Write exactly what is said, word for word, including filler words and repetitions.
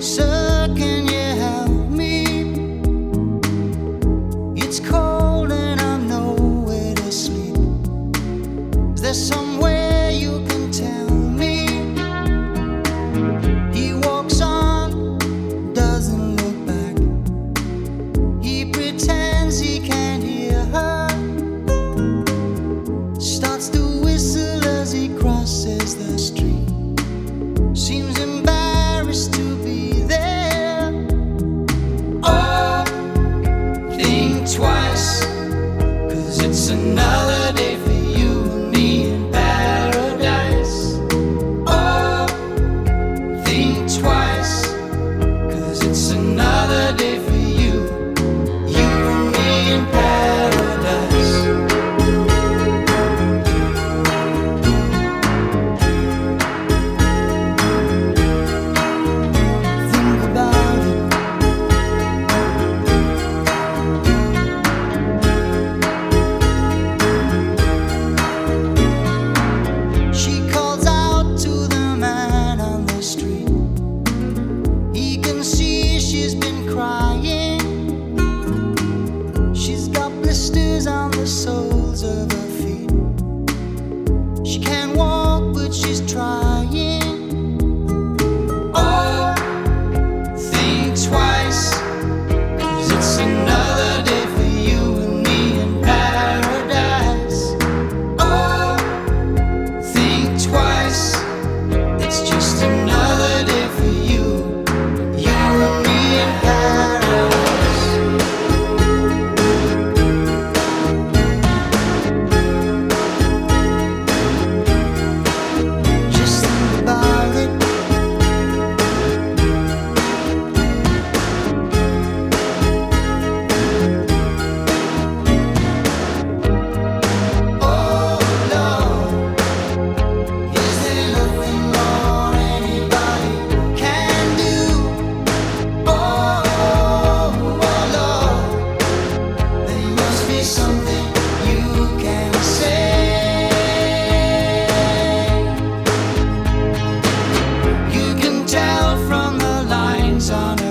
Sir, can you help me? It's cold and I'm nowhere to sleep. Is there somewhere you can tell me? He walks on, doesn't look back. He pretends he can't hear her. Starts to whistle as he crosses the street. Seems embarrassed to be there. Oh, think twice, 'cause it's another day for you and me in paradise. Oh, think twice, 'cause it's another day for you, you and me in paradise. Think about it. She calls out to the man on the street. He can see she's been crying. She's got blisters on the soles of her feet. She can't walk, but she's trying. Oh, think twice, 'cause it's another day for you and me in paradise. Oh, think twice, it's just another day for you, you and me in paradise. Just think about it. Oh Lord, is there nothing more anybody can do? Oh, oh Lord, there must be something you can say. You can tell from the lines on